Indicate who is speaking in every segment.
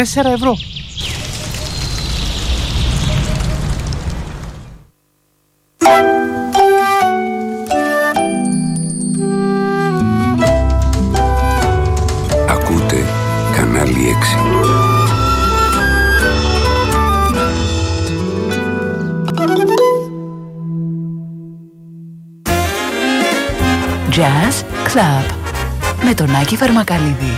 Speaker 1: €4.
Speaker 2: Ακούτε κανάλι 6.
Speaker 3: Jazz Club με τον Άκη Φαρμακαλίδη.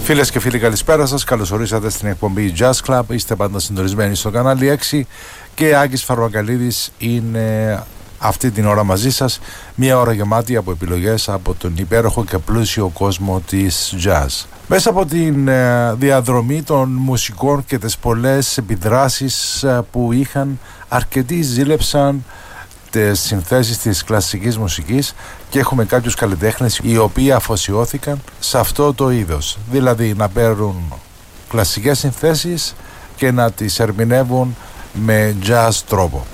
Speaker 1: Φίλες και φίλοι, καλησπέρα σας. Καλώς ορίσατε στην εκπομπή Jazz Club. Είστε πάντα συντονισμένοι στο κανάλι 6 και Άκης Φαρμακαλίδης είναι αυτή την ώρα μαζί σας. Μια ώρα γεμάτη από επιλογές από τον υπέροχο και πλούσιο κόσμο της jazz. Μέσα από την διαδρομή των μουσικών και τις πολλές επιδράσεις που είχαν, αρκετοί ζήλεψαν τις συνθέσεις της κλασικής μουσικής και έχουμε κάποιους καλλιτέχνες οι οποίοι αφοσιώθηκαν σε αυτό το είδος, δηλαδή να παίρνουν κλασικές συνθέσεις και να τις ερμηνεύουν με jazz τρόπο.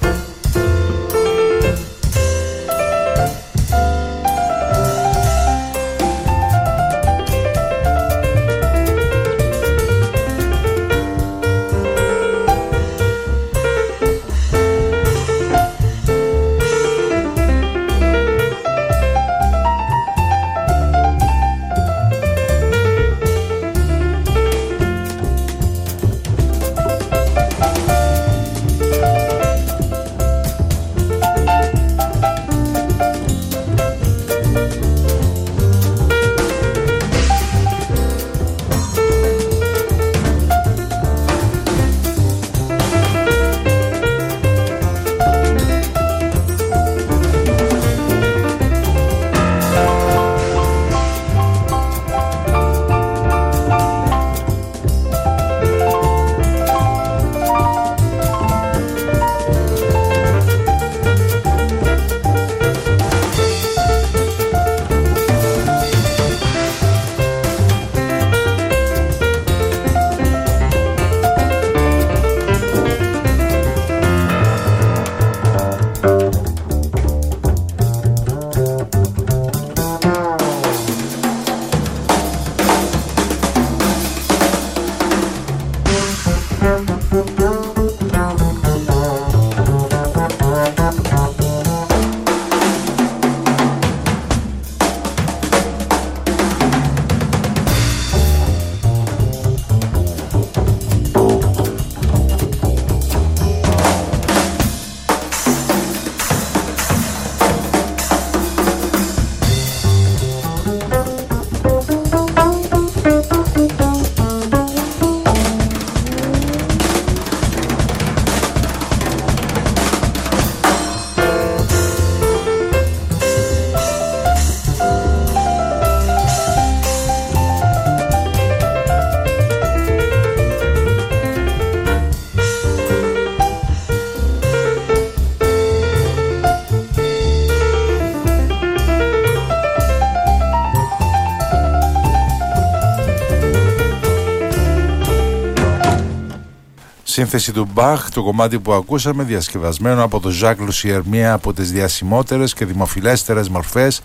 Speaker 1: Σύνθεση του Μπαχ, το κομμάτι που ακούσαμε, διασκευασμένο από τον Ζακ Λουσιέρ, μία από τις διασημότερες και δημοφιλέστερες μορφές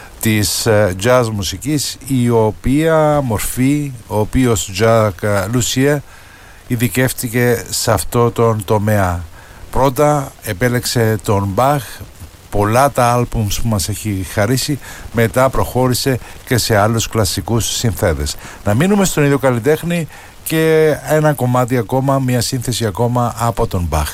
Speaker 1: της jazz μουσικής, η οποία μορφή, ο οποίος Ζακ Λουσιέρ ειδικεύτηκε σε αυτό τον τομέα. Πρώτα επέλεξε τον Μπαχ, πολλά τα άλμπουμς που μας έχει χαρίσει, μετά προχώρησε και σε άλλους κλασικούς συνθέτες. Να μείνουμε στον ίδιο καλλιτέχνη και ένα κομμάτι ακόμα, μια σύνθεση ακόμα από τον Μπαχ.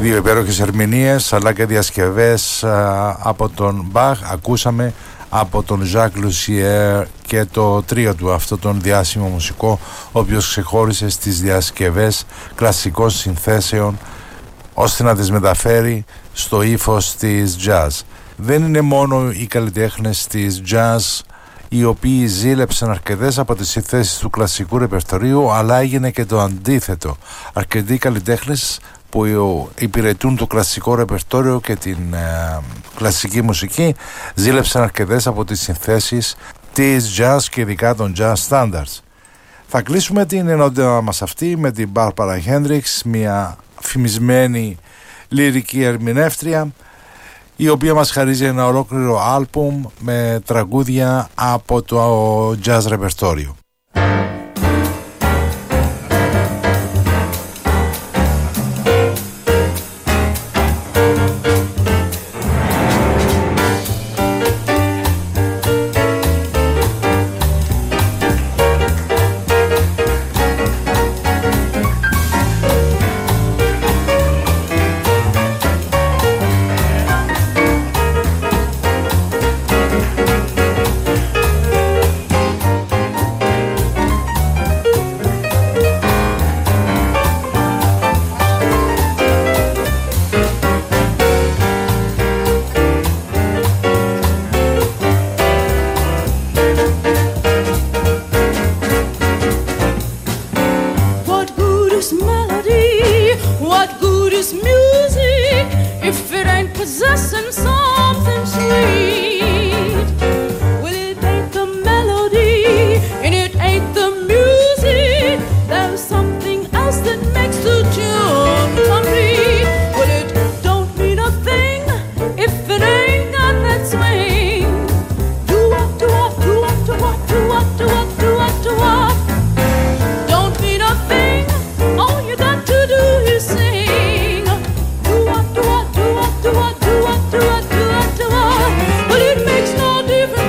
Speaker 1: Δύο υπέροχες ερμηνείες αλλά και διασκευές από τον Μπαχ. Ακούσαμε από τον Ζακ Λουσιέρ και το τρίο του, αυτό τον διάσημο μουσικό, ο οποίος ξεχώρισε στις διασκευές κλασικών συνθέσεων ώστε να τις μεταφέρει στο ύφος της jazz. Δεν είναι μόνο οι καλλιτέχνες της jazz οι οποίοι ζήλεψαν αρκετές από τις συνθέσεις του κλασικού ρεπερτορίου, αλλά έγινε και το αντίθετο. Αρκετοί καλλιτέχνες που υπηρετούν το κλασικό ρεπερτόριο και την κλασική μουσική ζήλεψαν αρκετές από τις συνθέσεις της jazz και ειδικά των jazz standards. Θα κλείσουμε την ενότητα μας αυτή με την Barbara Hendricks, μια φημισμένη λυρική ερμηνεύτρια, η οποία μας χαρίζει ένα ολόκληρο άλμπουμ με τραγούδια από το jazz ρεπερτόριο.
Speaker 4: Well, it makes no difference.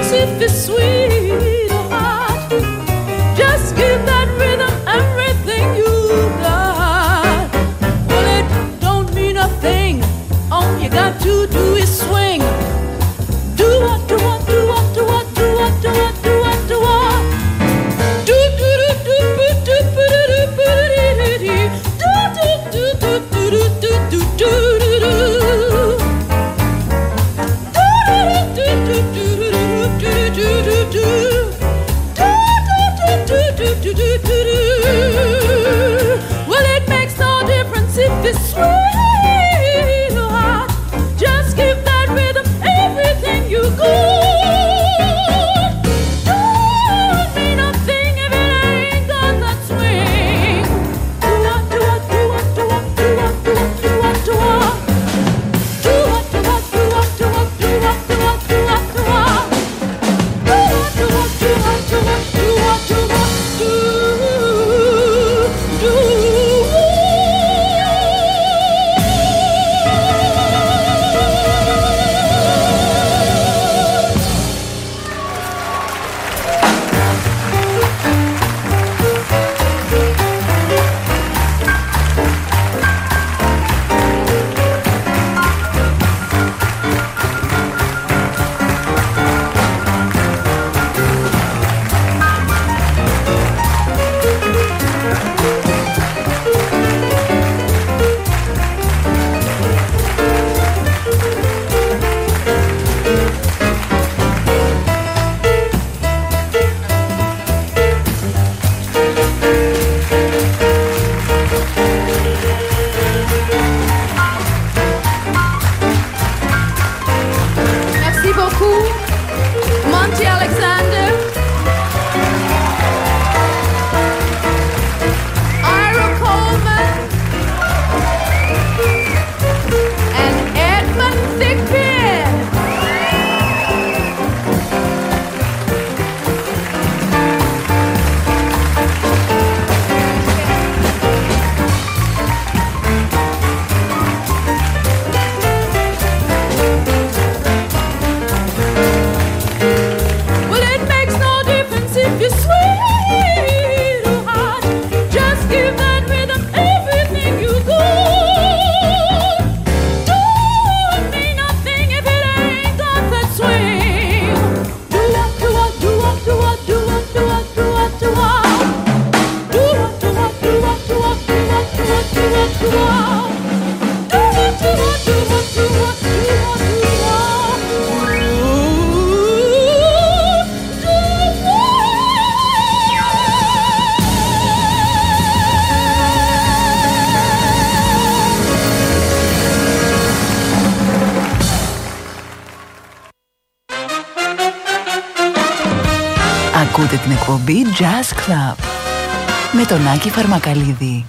Speaker 3: Ακούτε την εκπομπή Jazz Club με τον Άκη Φαρμακαλίδη.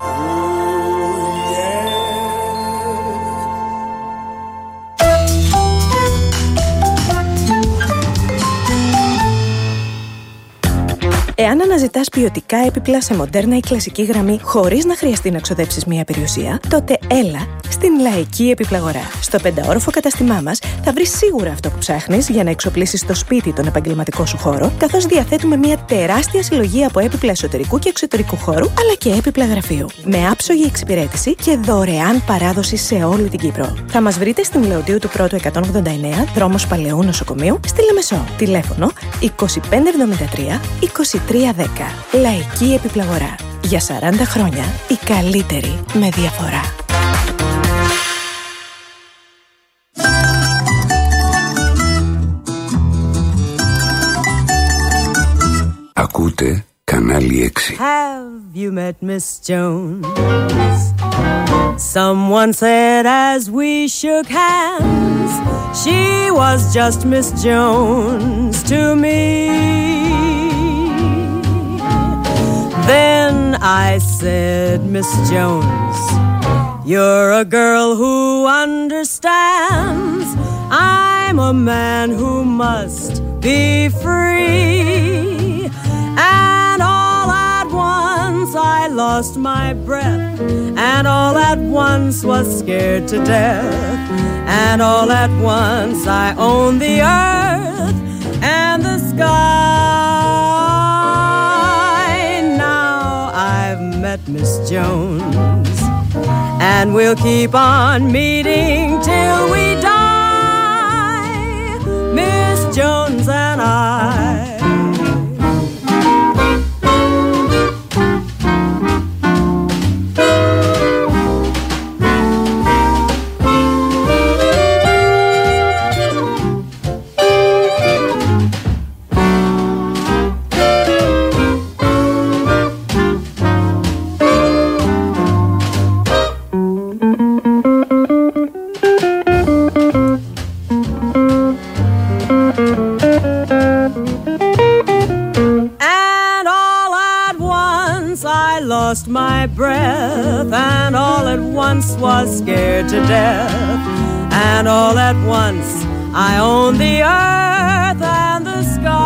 Speaker 4: Εάν αναζητάς ποιοτικά έπιπλα σε μοντέρνα ή κλασική γραμμή χωρίς να χρειαστεί να ξοδέψεις μία περιουσία, τότε έλα στην Λαϊκή Επιπλαγορά. Στο 5όροφο καταστημά μας θα βρεις σίγουρα αυτό που ψάχνεις για να εξοπλίσεις το σπίτι τον επαγγελματικό σου χώρο, καθώς διαθέτουμε μία τεράστια συλλογή από έπιπλα εσωτερικού και εξωτερικού χώρου, αλλά και έπιπλα γραφείου. Με άψογη εξυπηρέτηση και δωρεάν παράδοση σε όλη την Κύπρο. Θα μας βρείτε στην Λεωντίου του Πρώτου 189, δρόμος Παλαιού Νοσοκομείου, στη Λεμεσό. Τηλέφωνο 2573 2310. Λαϊκή Επιπλαγορά. Για 40 χρόνια η καλύτερη με διαφορά.
Speaker 2: Ακούτε κανάλι 6.
Speaker 5: Have you met Miss Jones? Someone said as we shook hands, she was just Miss Jones to me. Then I said, Miss Jones, you're a girl who understands. I'm a man who must be free. And all at once I lost my breath, and all at once was scared to death, and all at once I owned the earth and the sky. Now I've met Miss Jones, and we'll keep on meeting till we die, Miss Jones and I. My breath, and all at once was scared to death, and all at once I owned the earth and the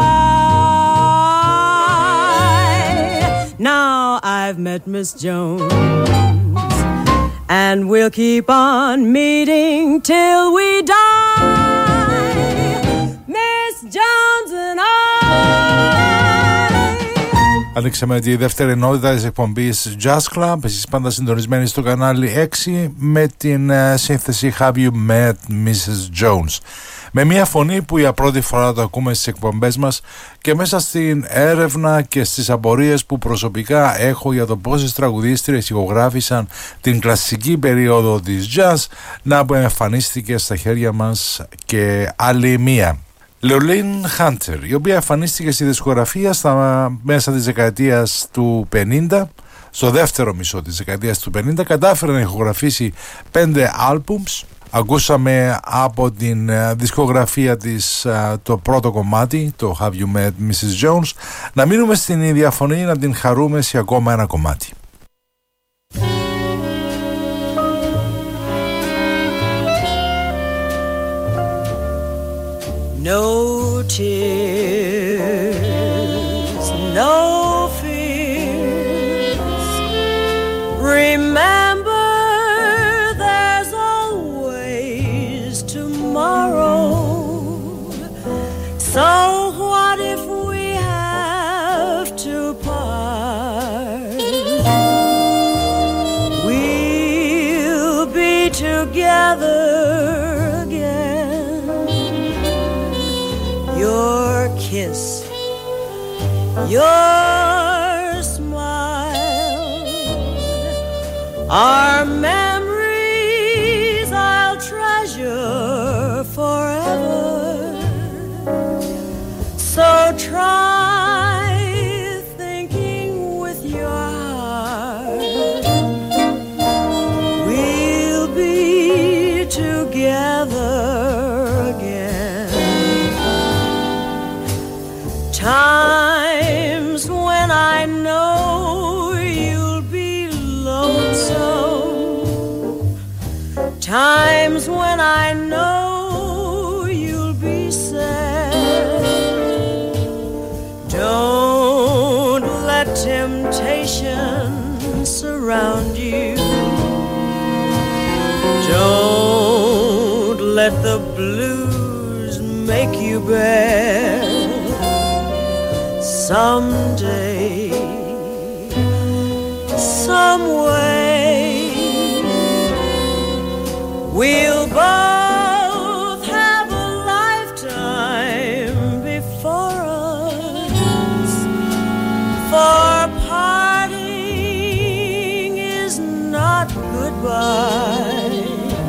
Speaker 5: sky. Now I've met Miss Jones, and we'll keep on meeting till we die, Miss Jones and I.
Speaker 1: Ανοίξαμε τη δεύτερη ενότητα της εκπομπής Jazz Club. Εσείς πάντα συντονισμένοι στο κανάλι 6 με την σύνθεση Have You Met Mrs. Jones. Με μια φωνή που για πρώτη φορά το ακούμε στις εκπομπές μας και μέσα στην έρευνα και στις απορίες που προσωπικά έχω για το πόσες τραγουδίστριες ηχογράφησαν την κλασική περίοδο της jazz, να που εμφανίστηκε στα χέρια μας και άλλη μία. Λεολίν Χάντερ, η οποία εμφανίστηκε στη δισκογραφία μέσα της δεκαετίας του 50, στο δεύτερο μισό της δεκαετίας του 50, κατάφερε να ηχογραφήσει 5 άλμπουμς. Ακούσαμε από την δισκογραφία της το πρώτο κομμάτι, το Have You Met Mrs. Jones. Να μείνουμε στην ίδια φωνή, να την χαρούμε σε ακόμα ένα κομμάτι.
Speaker 5: No tears, no fears. Remember, there's always tomorrow. So what if we have to part? We'll be together. Your kiss, your smile Our memories I'll treasure forever. So try thinking with your heart. We'll be together again. Times when I know you'll be lonesome. Times when I know you'll be sad. Don't let temptation surround you. Don't let the blues make you bare. Someday, some way, we'll both have a lifetime before us. For parting is not goodbye.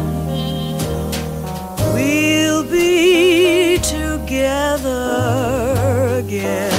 Speaker 5: We'll be together again.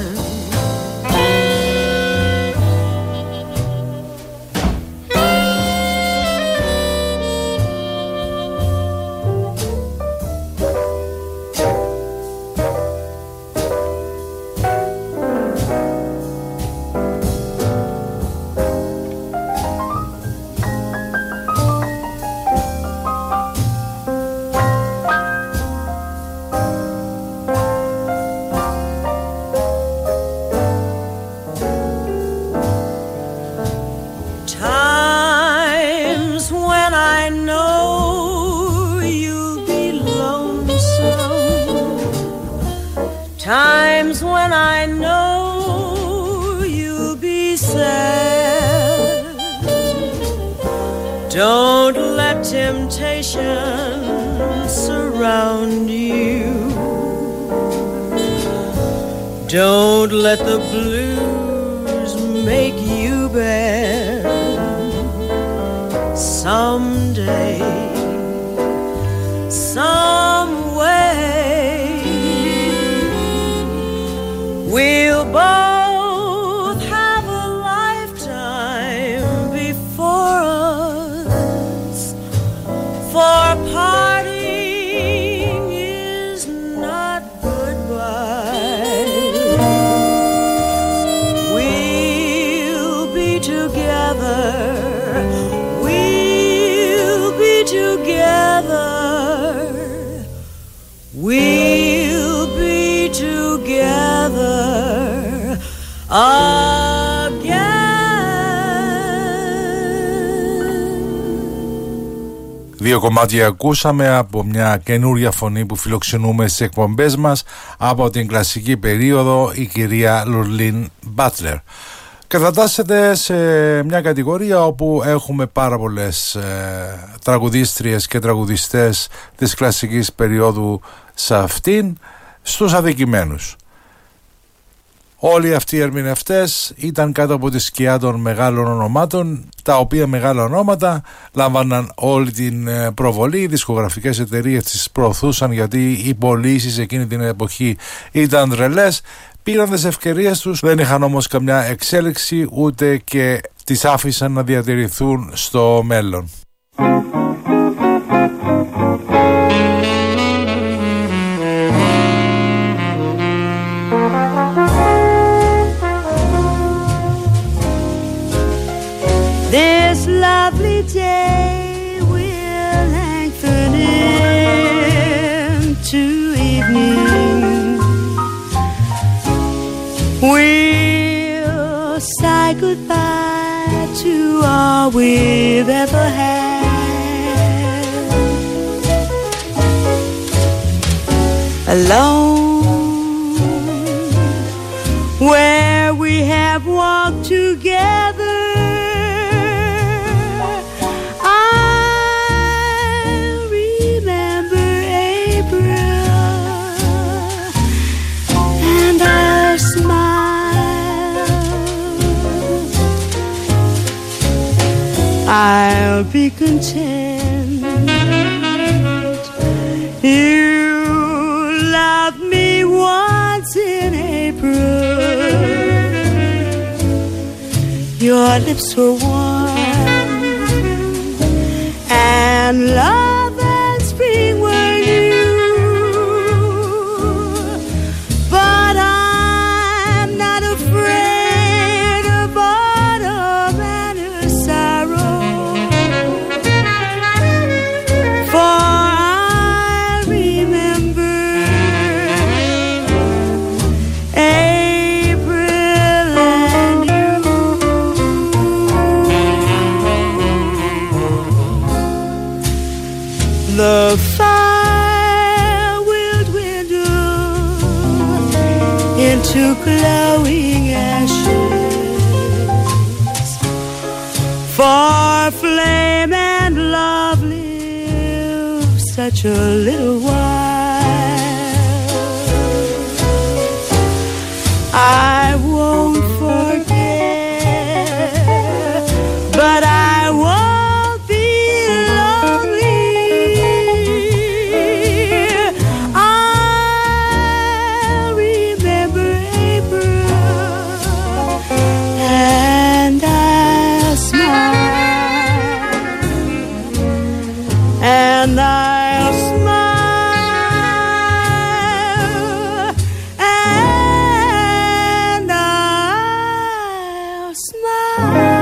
Speaker 5: Times when I know you'll be sad. Don't let temptation surround you. Don't let the blues make you bad. Someday, some way, we'll both have a lifetime before us. For parting is not goodbye. We'll be together. We'll be together. We'll be together again.
Speaker 1: Δύο κομμάτια ακούσαμε από μια καινούρια φωνή που φιλοξενούμε στις εκπομπές μας από την κλασική περίοδο, η κυρία Λουρλίν Μπάτλερ. Κατατάσσεται σε μια κατηγορία όπου έχουμε πάρα πολλές τραγουδίστριες και τραγουδιστές της κλασικής περίοδου σε αυτήν, στους αδικημένους. Όλοι αυτοί οι ερμηνευτές ήταν κάτω από τη σκιά των μεγάλων ονομάτων, τα οποία μεγάλα ονόματα λάμβαναν όλη την προβολή. Οι δισκογραφικές εταιρείες τις προωθούσαν γιατί οι πωλήσεις εκείνη την εποχή ήταν τρελές. Πήραν τις ευκαιρίες τους, δεν είχαν όμως καμιά εξέλιξη ούτε και τις άφησαν να διατηρηθούν στο μέλλον.
Speaker 5: This lovely day will lengthen into evening. We'll say goodbye to all we've ever had. Alone, where we have walked together, I'll be content. You loved me once in April. Your lips were warm and love and spring were new. But I'm not afraid of autumn and her sorrow, for I remember April and you. The fire will dwindle into glowing ashes, for flame and love live such a little while. I won't forget, but I won't be lonely. I'll remember April and I'll smile, and I'll smile, and I'll smile.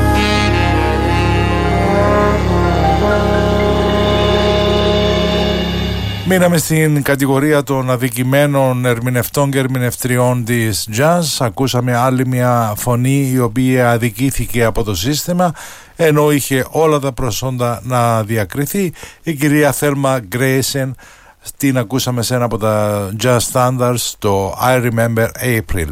Speaker 1: Μείναμε στην κατηγορία των αδικημένων ερμηνευτών και ερμηνευτριών της jazz. Ακούσαμε άλλη μια φωνή η οποία αδικήθηκε από το σύστημα, ενώ είχε όλα τα προσόντα να διακριθεί. Η κυρία Θέλμα Γκρέισεν, την ακούσαμε σε ένα από τα jazz standards, το I Remember April.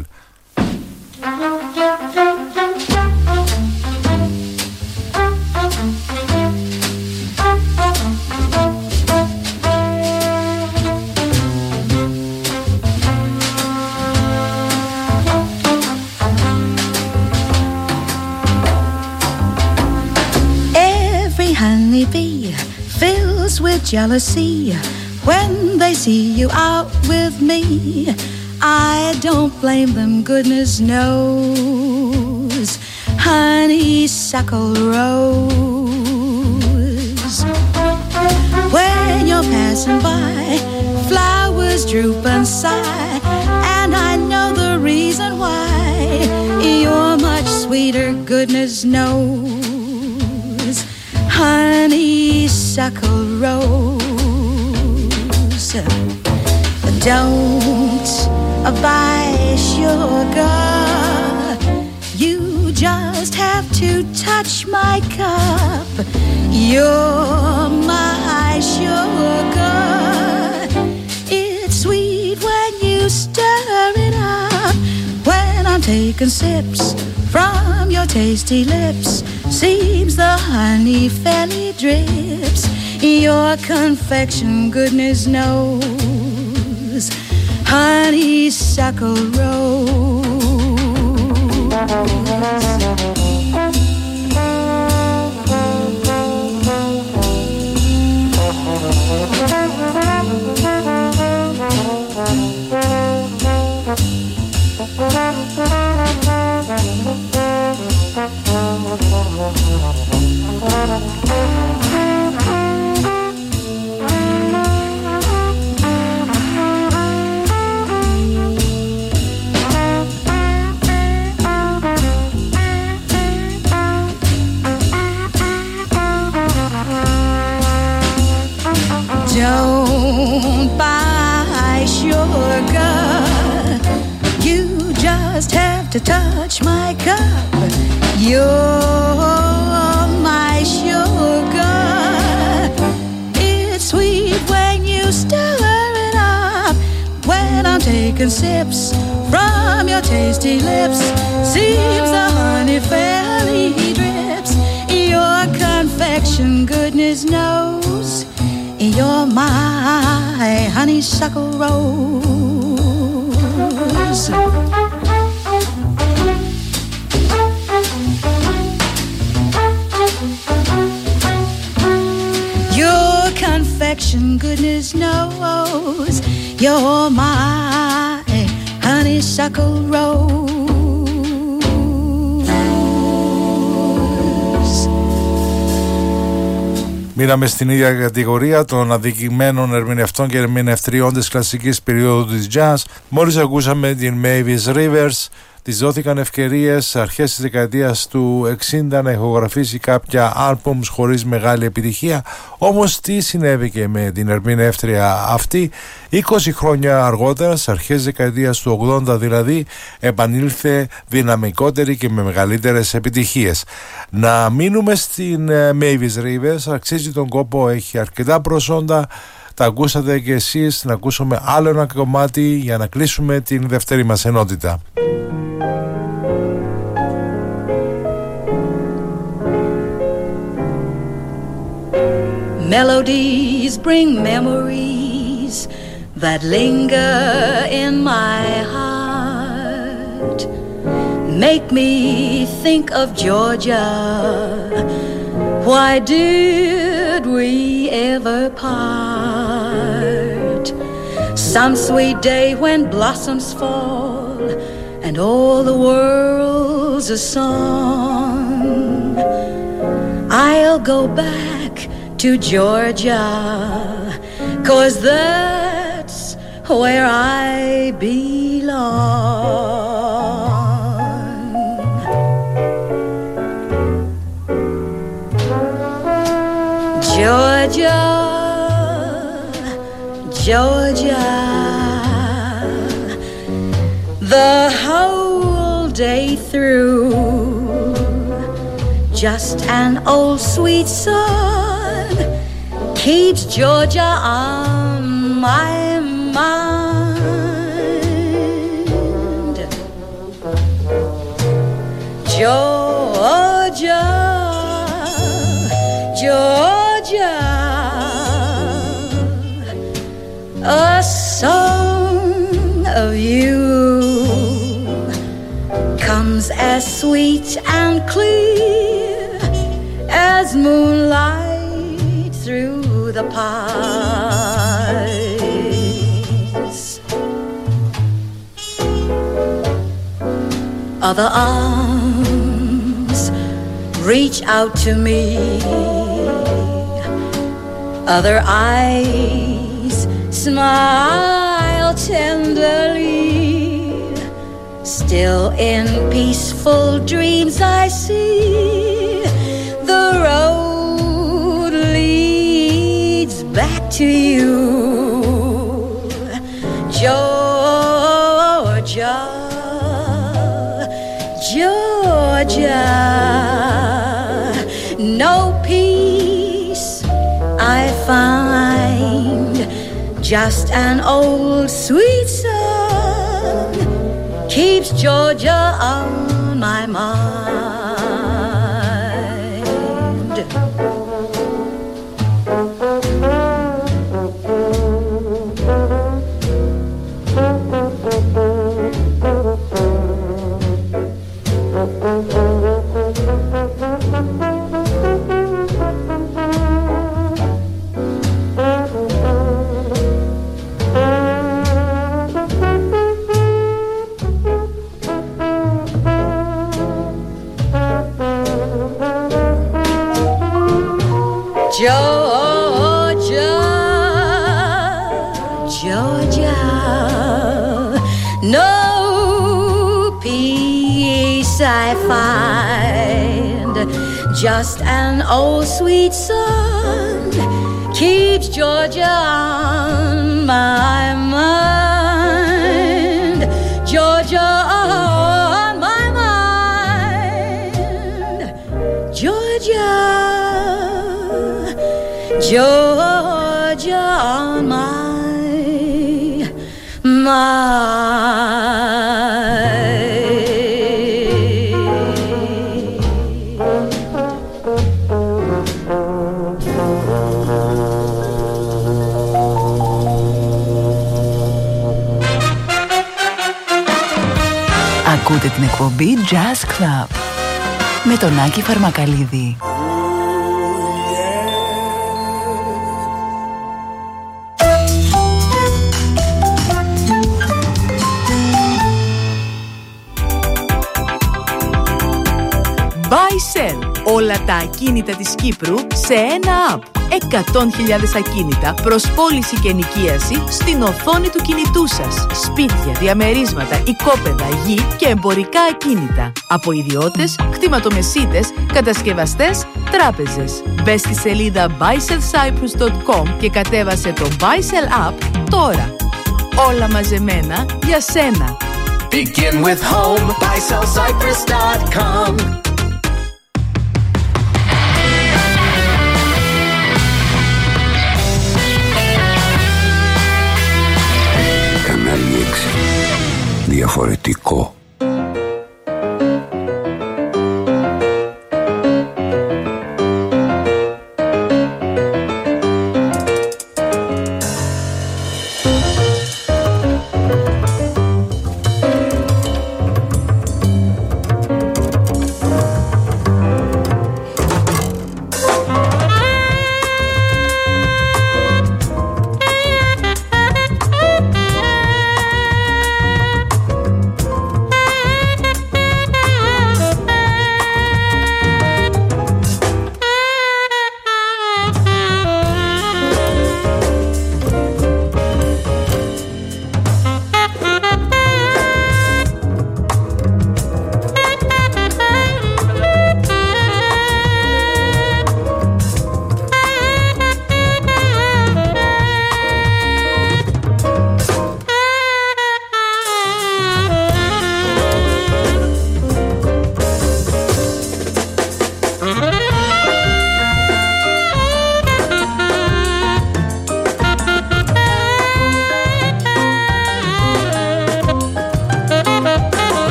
Speaker 6: Every honeybee fills with jealousy when they see you out with me. I don't blame them, goodness knows. Honeysuckle rose. When you're passing by, flowers droop and sigh, and I know the reason why. You're much sweeter, goodness knows. Honeysuckle rose. Don't buy sugar, you just have to touch my cup. You're my sugar. It's sweet when you stir it up. When I'm taking sips from your tasty lips, seems the honey fairly drips. Your confection, goodness knows. Honeysuckle rose. Don't buy sugar, you just have to touch my cup. You're my sugar. It's sweet when you stir it up. When I'm taking sips from your tasty lips, seems the honey fairly drips. Your confection, goodness knows. You're my honeysuckle rose. affection, goodness knows you're my honeysuckle rose.
Speaker 1: Μείναμε στην ίδια κατηγορία των αδικημένων ερμηνευτών και ερμηνευτριών της κλασικής περίοδου της jazz. Μόλις ακούσαμε την Mavis Rivers, της δόθηκαν ευκαιρίες αρχές της δεκαετίας του 60 να ηχογραφήσει κάποια άλμπουμς χωρίς μεγάλη επιτυχία. Όμως τι συνέβηκε με την ερμηνεύτρια αυτή? 20 χρόνια αργότερα, στις αρχές της δεκαετίας του 80 δηλαδή, επανήλθε δυναμικότερη και με μεγαλύτερες επιτυχίες. Να μείνουμε στην Mavis Rivers, αξίζει τον κόπο, έχει αρκετά προσόντα. Τα ακούσατε και εσείς, να ακούσουμε άλλο ένα κομμάτι για να κλείσουμε την δεύτερη μας ενότητα.
Speaker 6: Melodies bring memories that linger in my heart, make me think of Georgia. Why did we ever part? Some sweet day when blossoms fall and all the world's a song, I'll go back to Georgia, 'cause that's where I belong. Georgia, Georgia, the whole day through, just an old sweet song keeps Georgia on my mind. Georgia, Georgia, a song of you comes as sweet and clear as moonlight through the pines. Other arms reach out to me, other eyes smile tenderly. Still in peaceful dreams I see the road leads back to you. Georgia, Georgia, no peace I find, just an old sweet song keeps Georgia on my mind. Georgia, Georgia, no peace I find, just an old sweet song keeps Georgia on my mind. Georgia on my mind. Georgia, Georgia on my mind.
Speaker 3: Ακούτε την εκπομπή Jazz Club με τον Άκη Φαρμακαλίδη. Όλα τα ακίνητα της Κύπρου σε ένα app. 100.000 ακίνητα προς πώληση και ενοικίαση στην οθόνη του κινητού σας. Σπίτια, διαμερίσματα, οικόπεδα, γη και εμπορικά ακίνητα. Από ιδιώτες, κτηματομεσίτες, κατασκευαστές, τράπεζες. Μπες στη σελίδα buysellcyprus.com και κατέβασε το Buysell App τώρα. Όλα μαζεμένα για σένα.
Speaker 7: Begin with home, buysellcyprus.com.
Speaker 2: Κανάλι 6. Διαφορετικό.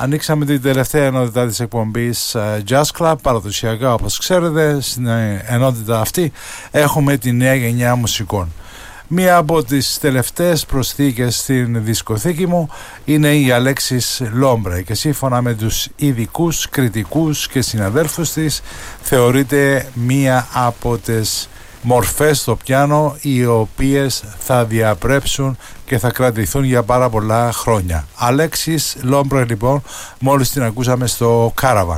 Speaker 1: Ανοίξαμε την τελευταία ενότητα της εκπομπής Jazz Club. Παραδοσιακά, όπως ξέρετε, στην ενότητα αυτή έχουμε τη νέα γενιά μουσικών. Μία από τις τελευταίες προσθήκες στην δισκοθήκη μου είναι η Αλέξης Λόμπρε και σύμφωνα με τους ειδικούς, κριτικούς και συναδέλφους της θεωρείται μία από τις μορφές στο πιάνο οι οποίες θα διαπρέψουν και θα κρατηθούν για πάρα πολλά χρόνια. Αλέξης Λόμπρε λοιπόν, μόλις την ακούσαμε στο Caravan.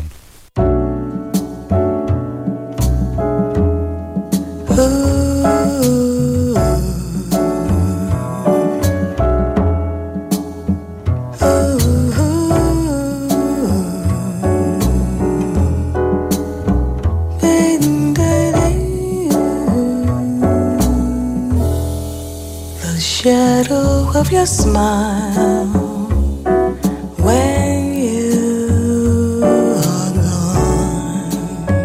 Speaker 8: Shadow of your smile when you are gone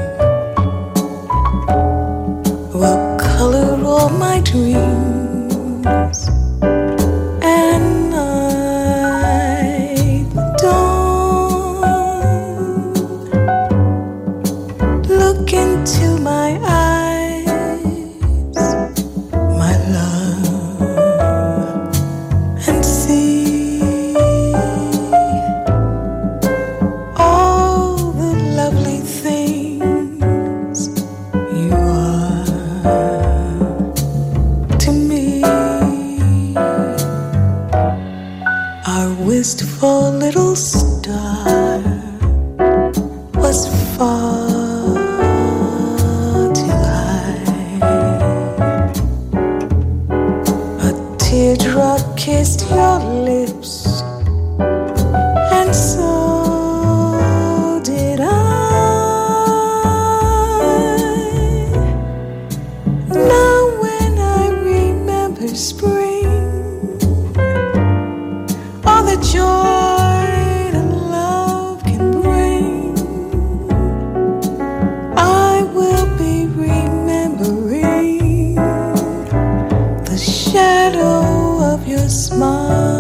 Speaker 8: will color all my dreams and night dawn. Look into my eyes, my love, and see all the lovely things you are to me. Our wistful little star was far too high. A teardrop kissed your lips, and so did I. Now when I remember spring, all the joy that love can bring, I will be remembering the shadow of your smile.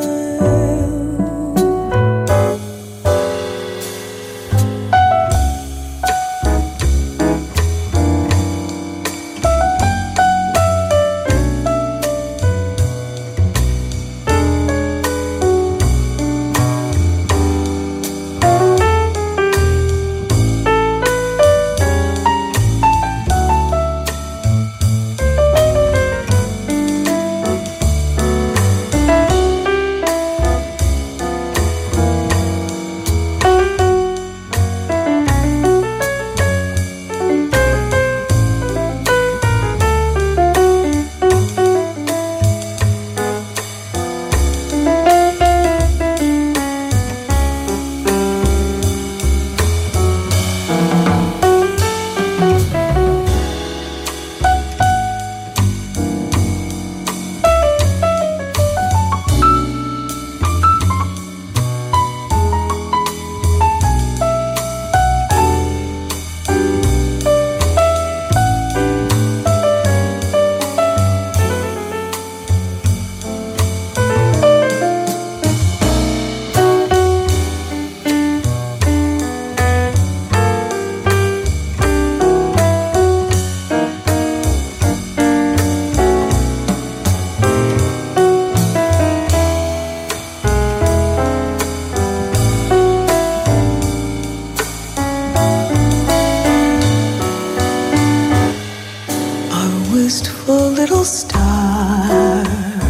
Speaker 8: Wistful little star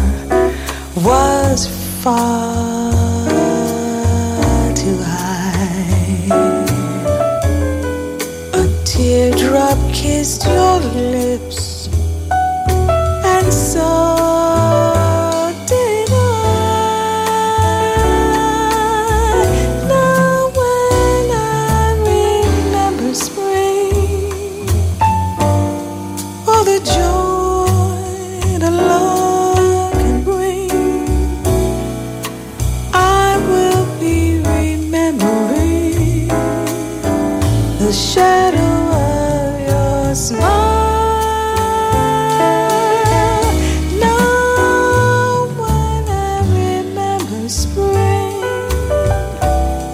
Speaker 8: was far too high. A teardrop kissed your lips, and so did I. Now when I remember spring, all the joy that love can bring, I will be remembering the shadow of your smile. Now when I remember spring,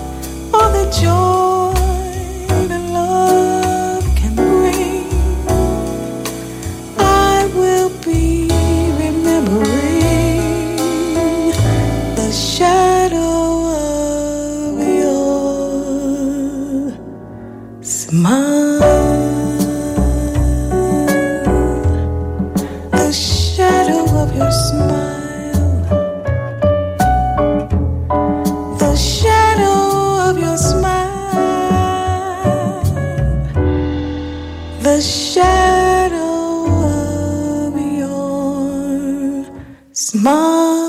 Speaker 8: the shadow of your smile.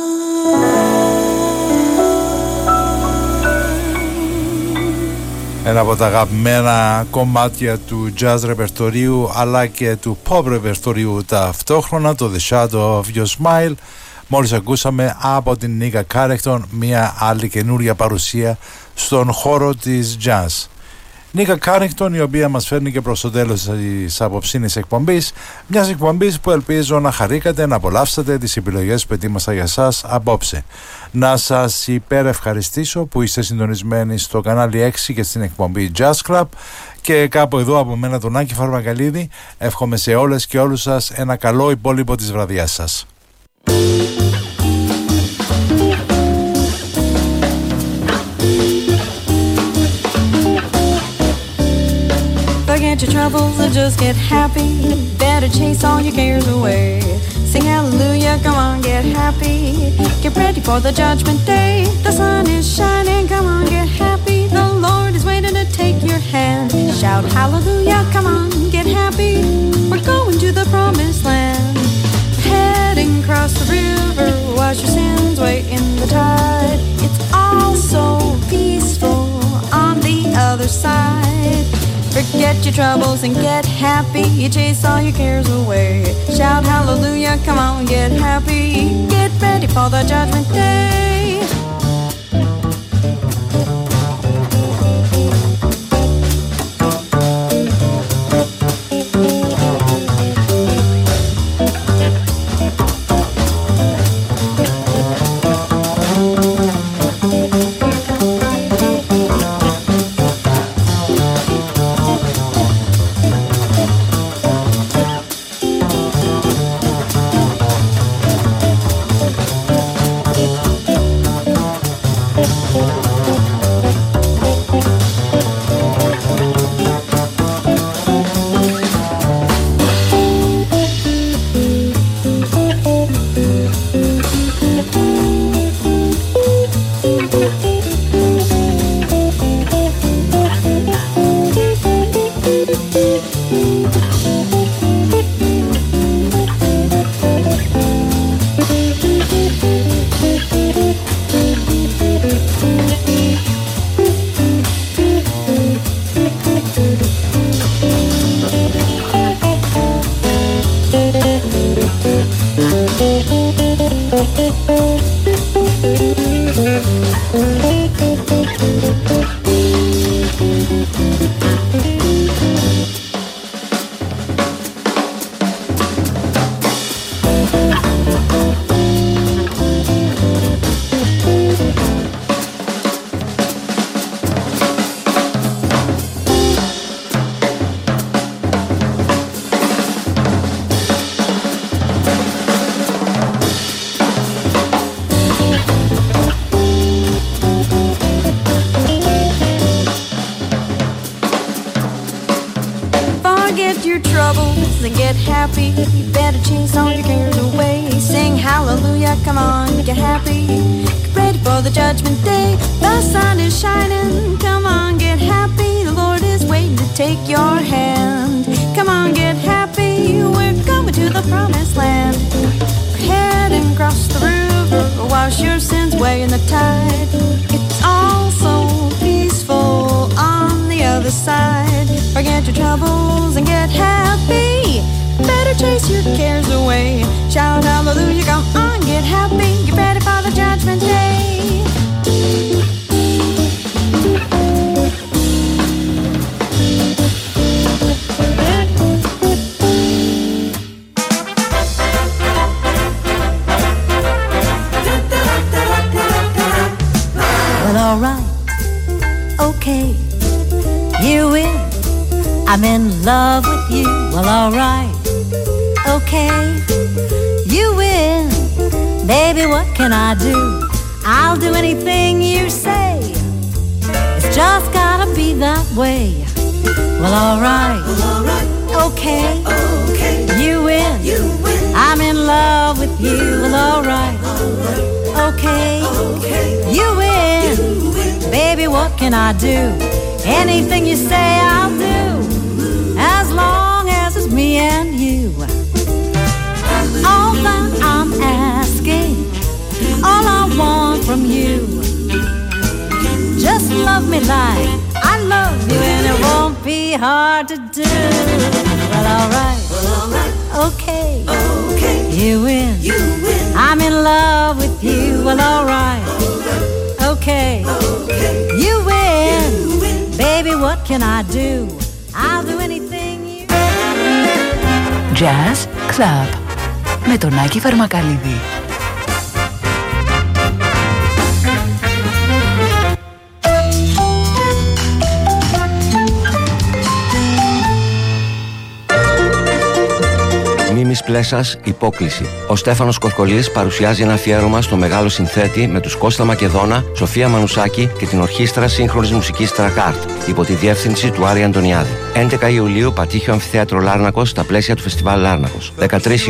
Speaker 1: Ένα από τα αγαπημένα κομμάτια του jazz ρεπερτορίου αλλά και του pop ρεπερτορίου ταυτόχρονα, το The Shadow of Your Smile. Μόλις ακούσαμε από την Nika Carrington μια άλλη καινούρια παρουσία στον χώρο της jazz. Nika Carrington, η οποία μας φέρνει και προς το τέλος της απόψινής εκπομπής, μιας εκπομπής που ελπίζω να χαρήκατε, να απολαύσατε τις επιλογές που ετοίμασα για σας απόψε. Να σας υπερευχαριστήσω που είστε συντονισμένοι στο κανάλι 6 και στην εκπομπή Jazz Club, και κάπου εδώ από μένα τον Άκη Φαρμακαλίδη εύχομαι σε όλες και όλους σας ένα καλό υπόλοιπο της βραδιάς σας.
Speaker 9: Forget your troubles and just get happy. Better chase all your cares away. Sing hallelujah, come on, get happy. Get ready for the judgment day. The sun is shining, come on, get happy. The Lord is waiting to take your hand. Shout hallelujah, come on, get happy. We're going to the promised land. Heading across the river, wash your sins away in the tide. It's all so peaceful on the other side. Forget your troubles and get happy. Chase all your cares away. Shout hallelujah, come on, get happy. Get ready for the judgment day. Anything you say I'll do, as long
Speaker 6: and you. All that I'm asking, all I want from you, just love me like I love you, and it won't be hard to do. Well, alright, okay, you win. I'm in love with you. Well, alright, okay, you win. Baby, what can I do? I'll do anything you...
Speaker 3: Jazz Club με τον Άκη Φαρμακαλίδη.
Speaker 10: Μίμης Πλέσας, Υπόκληση. Ο Στέφανος Κορκολής παρουσιάζει ένα αφιέρωμα στο μεγάλο συνθέτη με τους Κώστα Μακεδόνα, Σοφία Μανουσάκη και την Ορχήστρα Σύγχρονης Μουσικής Τρακάρτ, υπό τη διεύθυνση του Άρη Αντωνιάδη. 11 Ιουλίου, Πατήχιο Αμφιθέατρο Λάρνακος, στα πλαίσια του Φεστιβάλ Λάρνακος. 13